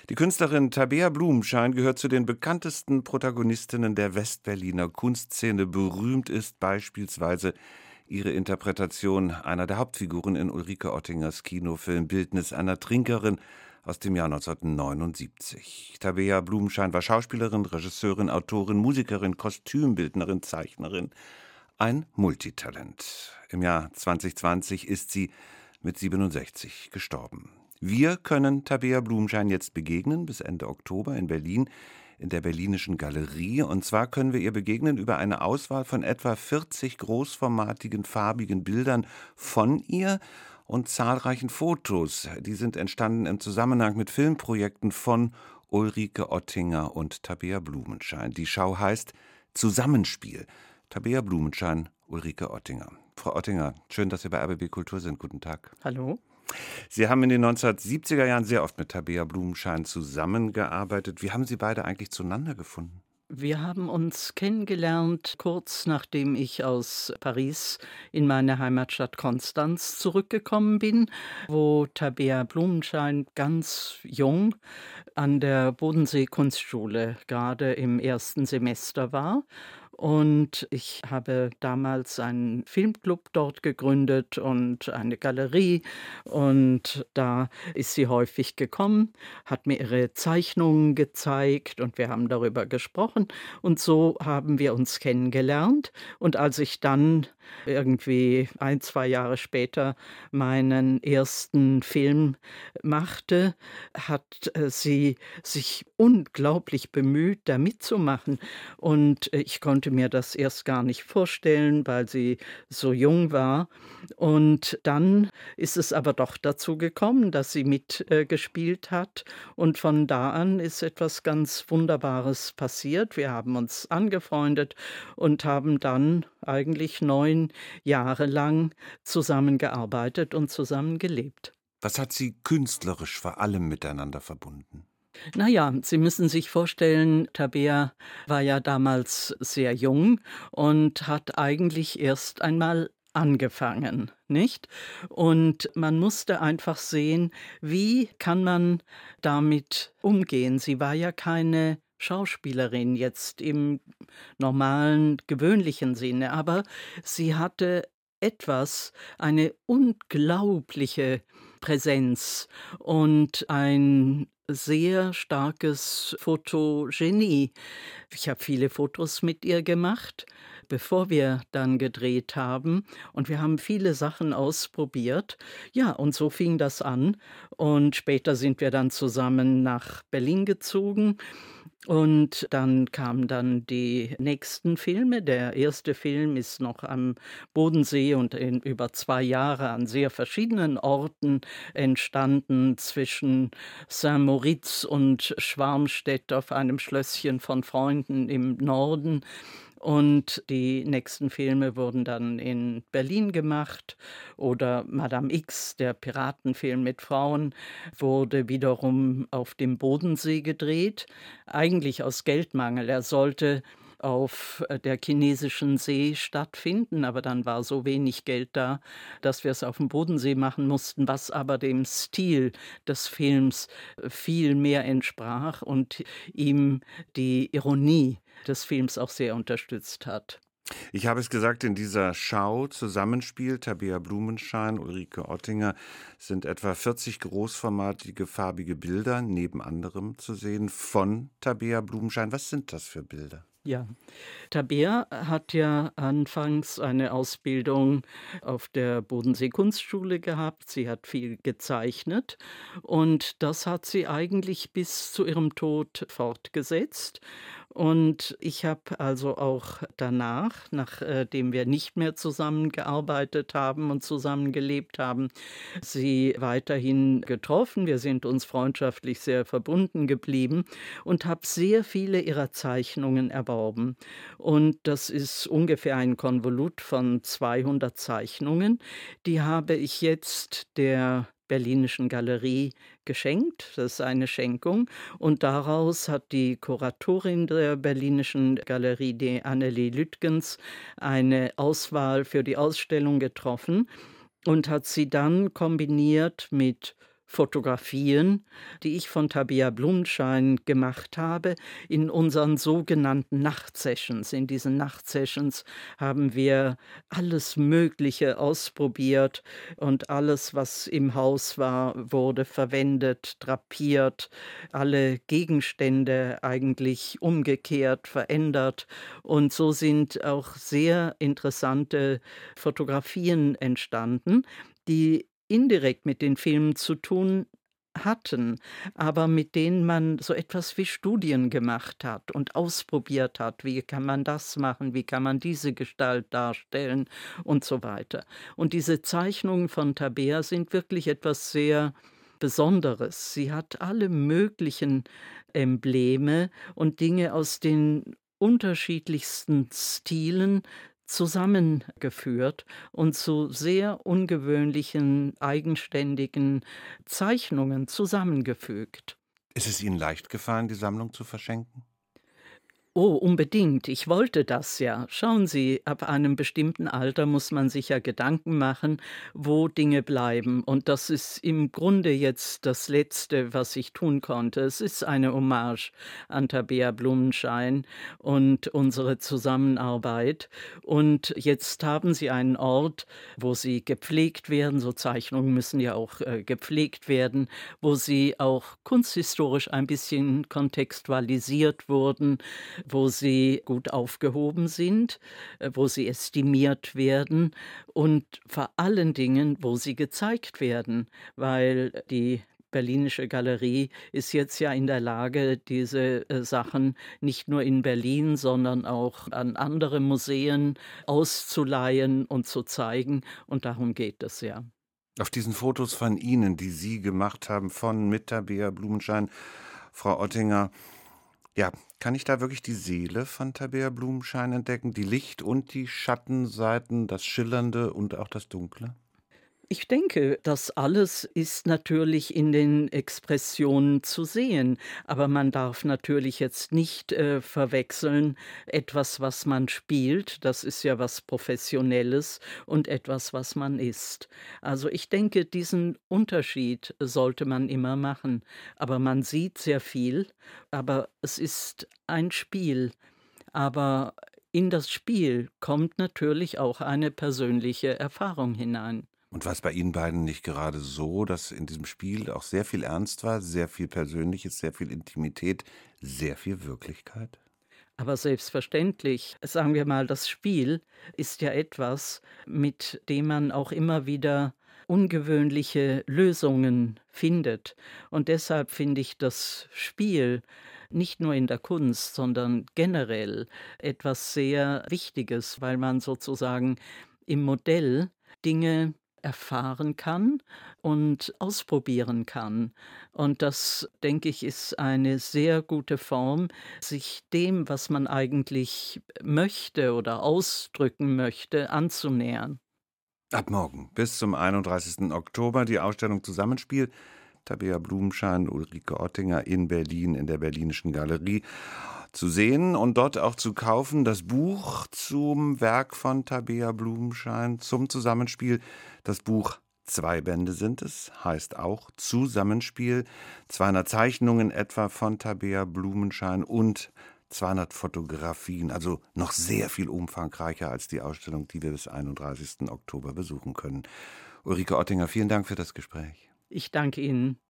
Die Künstlerin Tabea Blumenschein gehört zu den bekanntesten Protagonistinnen der Westberliner Kunstszene. Berühmt ist beispielsweise ihre Interpretation einer der Hauptfiguren in Ulrike Ottingers Kinofilm Bildnis einer Trinkerin aus dem Jahr 1979. Tabea Blumenschein war Schauspielerin, Regisseurin, Autorin, Musikerin, Kostümbildnerin, Zeichnerin. Ein Multitalent. Im Jahr 2020 ist sie mit 67 gestorben. Wir können Tabea Blumenschein jetzt begegnen, bis Ende Oktober in Berlin, in der Berlinischen Galerie. Und zwar können wir ihr begegnen über eine Auswahl von etwa 40 großformatigen, farbigen Bildern von ihr und zahlreichen Fotos. Die sind entstanden im Zusammenhang mit Filmprojekten von Ulrike Ottinger und Tabea Blumenschein. Die Schau heißt Zusammenspiel. Tabea Blumenschein, Ulrike Ottinger. Frau Ottinger, schön, dass Sie bei RBB Kultur sind. Guten Tag. Hallo. Sie haben in den 1970er Jahren sehr oft mit Tabea Blumenschein zusammengearbeitet. Wie haben Sie beide eigentlich zueinander gefunden? Wir haben uns kennengelernt, kurz nachdem ich aus Paris in meine Heimatstadt Konstanz zurückgekommen bin, wo Tabea Blumenschein ganz jung an der Bodensee Kunstschule gerade im ersten Semester war. Und ich habe damals einen Filmclub dort gegründet und eine Galerie. Und da ist sie häufig gekommen, hat mir ihre Zeichnungen gezeigt und wir haben darüber gesprochen. Und so haben wir uns kennengelernt. Und als ich dann irgendwie 1, 2 Jahre später meinen ersten Film machte, hat sie sich unglaublich bemüht, da mitzumachen. Und ich konnte mir das erst gar nicht vorstellen, weil sie so jung war. Und dann ist es aber doch dazu gekommen, dass sie mitgespielt hat. Und von da an ist etwas ganz Wunderbares passiert. Wir haben uns angefreundet und haben dann eigentlich 9 Jahre lang zusammengearbeitet und zusammen gelebt. Was hat Sie künstlerisch vor allem miteinander verbunden? Na ja, Sie müssen sich vorstellen, Tabea war ja damals sehr jung und hat eigentlich erst einmal angefangen, nicht? Und man musste einfach sehen, wie kann man damit umgehen? Sie war ja keine Schauspielerin jetzt im normalen, gewöhnlichen Sinne, aber sie hatte eine unglaubliche Präsenz und ein sehr starkes Fotogenie. Ich habe viele Fotos mit ihr gemacht, bevor wir dann gedreht haben. Und wir haben viele Sachen ausprobiert. Ja, und so fing das an. Und später sind wir dann zusammen nach Berlin gezogen. Und dann kamen dann die nächsten Filme. Der erste Film ist noch am Bodensee und in über 2 Jahre an sehr verschiedenen Orten entstanden, zwischen Saint-Moritz und Schwarmstedt auf einem Schlösschen von Freunden im Norden. Und die nächsten Filme wurden dann in Berlin gemacht. Oder Madame X, der Piratenfilm mit Frauen, wurde wiederum auf dem Bodensee gedreht. Eigentlich aus Geldmangel. Er sollte auf der chinesischen See stattfinden, aber dann war so wenig Geld da, dass wir es auf dem Bodensee machen mussten, was aber dem Stil des Films viel mehr entsprach und ihm die Ironie des Films auch sehr unterstützt hat. Ich habe es gesagt, in dieser Schau Zusammenspiel Tabea Blumenschein, Ulrike Ottinger sind etwa 40 großformatige farbige Bilder neben anderem zu sehen von Tabea Blumenschein. Was sind das für Bilder? Ja, Tabea hat ja anfangs eine Ausbildung auf der Bodensee Kunstschule gehabt. Sie hat viel gezeichnet und das hat sie eigentlich bis zu ihrem Tod fortgesetzt. Und ich habe also auch danach, nachdem wir nicht mehr zusammengearbeitet haben und zusammengelebt haben, sie weiterhin getroffen. Wir sind uns freundschaftlich sehr verbunden geblieben und habe sehr viele ihrer Zeichnungen erworben. Und das ist ungefähr ein Konvolut von 200 Zeichnungen. Die habe ich jetzt der Berlinischen Galerie geschenkt. Das ist eine Schenkung. Und daraus hat die Kuratorin der Berlinischen Galerie, die Annelie Lüttgens, eine Auswahl für die Ausstellung getroffen und hat sie dann kombiniert mit Fotografien, die ich von Tabea Blumenschein gemacht habe, in unseren sogenannten Nachtsessions. In diesen Nachtsessions haben wir alles Mögliche ausprobiert und alles, was im Haus war, wurde verwendet, drapiert, alle Gegenstände eigentlich umgekehrt, verändert. Und so sind auch sehr interessante Fotografien entstanden, die indirekt mit den Filmen zu tun hatten, aber mit denen man so etwas wie Studien gemacht hat und ausprobiert hat. Wie kann man das machen? Wie kann man diese Gestalt darstellen? Und so weiter. Und diese Zeichnungen von Tabea sind wirklich etwas sehr Besonderes. Sie hat alle möglichen Embleme und Dinge aus den unterschiedlichsten Stilen zusammengeführt und zu sehr ungewöhnlichen, eigenständigen Zeichnungen zusammengefügt. Ist es Ihnen leicht gefallen, die Sammlung zu verschenken? Oh, unbedingt. Ich wollte das ja. Schauen Sie, ab einem bestimmten Alter muss man sich ja Gedanken machen, wo Dinge bleiben. Und das ist im Grunde jetzt das Letzte, was ich tun konnte. Es ist eine Hommage an Tabea Blumenschein und unsere Zusammenarbeit. Und jetzt haben Sie einen Ort, wo sie gepflegt werden. So Zeichnungen müssen ja auch gepflegt werden, wo sie auch kunsthistorisch ein bisschen kontextualisiert wurden, wo sie gut aufgehoben sind, wo sie estimiert werden und vor allen Dingen, wo sie gezeigt werden, weil die Berlinische Galerie ist jetzt ja in der Lage, diese Sachen nicht nur in Berlin, sondern auch an andere Museen auszuleihen und zu zeigen. Und darum geht es ja. Auf diesen Fotos von Ihnen, die Sie gemacht haben, mit Tabea Blumenschein, Frau Ottinger, ja, kann ich da wirklich die Seele von Tabea Blumenschein entdecken? Die Licht- und die Schattenseiten, das Schillernde und auch das Dunkle? Ich denke, das alles ist natürlich in den Expressionen zu sehen, aber man darf natürlich jetzt nicht verwechseln, etwas, was man spielt, das ist ja was Professionelles, und etwas, was man ist. Also ich denke, diesen Unterschied sollte man immer machen, aber man sieht sehr viel, aber es ist ein Spiel, aber in das Spiel kommt natürlich auch eine persönliche Erfahrung hinein. Und war es bei Ihnen beiden nicht gerade so, dass in diesem Spiel auch sehr viel Ernst war, sehr viel Persönliches, sehr viel Intimität, sehr viel Wirklichkeit? Aber selbstverständlich, sagen wir mal, das Spiel ist ja etwas, mit dem man auch immer wieder ungewöhnliche Lösungen findet. Und deshalb finde ich das Spiel nicht nur in der Kunst, sondern generell etwas sehr Wichtiges, weil man sozusagen im Modell Dinge erfahren kann und ausprobieren kann. Und das, denke ich, ist eine sehr gute Form, sich dem, was man eigentlich möchte oder ausdrücken möchte, anzunähern. Ab morgen bis zum 31. Oktober die Ausstellung Zusammenspiel. Tabea Blumenschein, Ulrike Ottinger in Berlin in der Berlinischen Galerie zu sehen und dort auch zu kaufen. Das Buch zum Werk von Tabea Blumenschein, zum Zusammenspiel. Das Buch, 2 Bände sind es, heißt auch Zusammenspiel. 200 Zeichnungen etwa von Tabea Blumenschein und 200 Fotografien, also noch sehr viel umfangreicher als die Ausstellung, die wir bis 31. Oktober besuchen können. Ulrike Ottinger, vielen Dank für das Gespräch. Ich danke Ihnen.